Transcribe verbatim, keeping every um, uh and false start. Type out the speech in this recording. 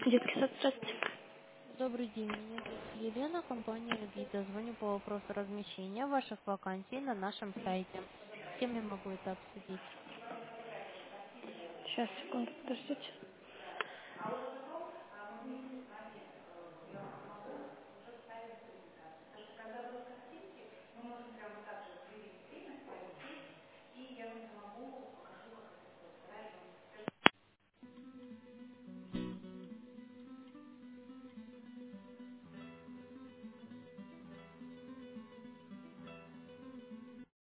Детский сад, здравствуйте. Добрый день, меня зовут Елена, компания Авито. Звоню по вопросу размещения ваших вакансий на нашем сайте. С кем я могу это обсудить? Сейчас, секунду, подождите.